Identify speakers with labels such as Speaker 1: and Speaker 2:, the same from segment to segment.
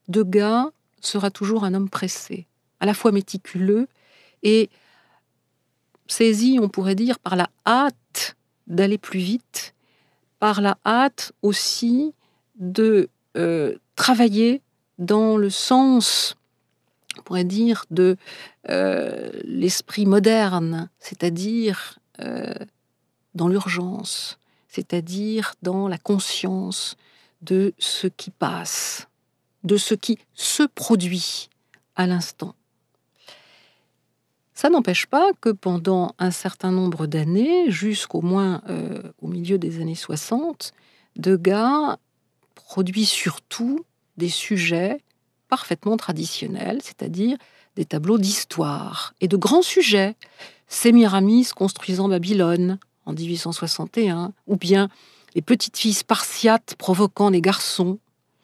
Speaker 1: Degas sera toujours un homme pressé, à la fois méticuleux et saisi, on pourrait dire, par la hâte d'aller plus vite, par la hâte aussi de travailler dans le sens, on pourrait dire, de l'esprit moderne, c'est-à-dire dans l'urgence, c'est-à-dire dans la conscience de ce qui passe, de ce qui se produit à l'instant. Ça n'empêche pas que pendant un certain nombre d'années, jusqu'au moins au milieu des années 60, Degas produit surtout des sujets parfaitement traditionnels, c'est-à-dire des tableaux d'histoire et de grands sujets. Sémiramis construisant Babylone en 1861, ou bien les petites filles spartiates provoquant les garçons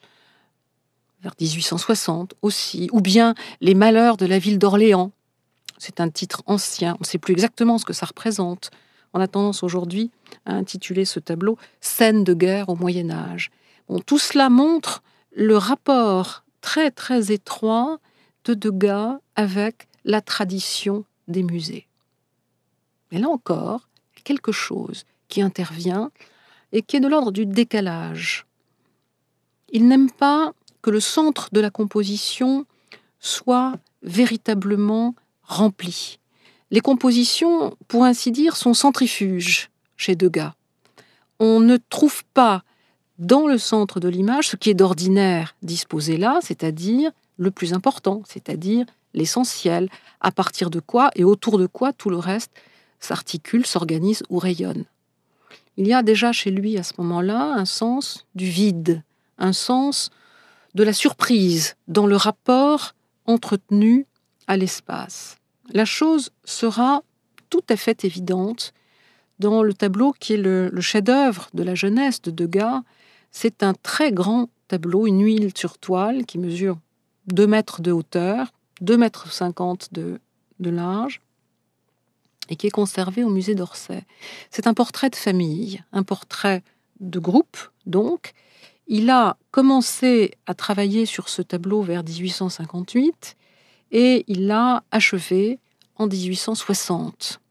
Speaker 1: vers 1860 aussi, ou bien les malheurs de la ville d'Orléans. C'est un titre ancien, on ne sait plus exactement ce que ça représente. On a tendance aujourd'hui à intituler ce tableau « Scène de guerre au Moyen-Âge ». Bon, tout cela montre le rapport très très étroit de Degas avec la tradition des musées. Mais là encore, quelque chose qui intervient et qui est de l'ordre du décalage. Il n'aime pas que le centre de la composition soit véritablement rempli. Les compositions, pour ainsi dire, sont centrifuges chez Degas. On ne trouve pas dans le centre de l'image ce qui est d'ordinaire disposé là, c'est-à-dire le plus important, c'est-à-dire l'essentiel, à partir de quoi et autour de quoi tout le reste s'articule, s'organise ou rayonne. Il y a déjà chez lui à ce moment-là un sens du vide, un sens de la surprise dans le rapport entretenu à l'espace. La chose sera tout à fait évidente dans le tableau qui est le chef-d'œuvre de la jeunesse de Degas. C'est un très grand tableau, une huile sur toile qui mesure 2 mètres de hauteur, 2,50 m de large et qui est conservé au musée d'Orsay. C'est un portrait de famille, un portrait de groupe donc. Il a commencé à travailler sur ce tableau vers 1858 et il l'a achevé en 1860.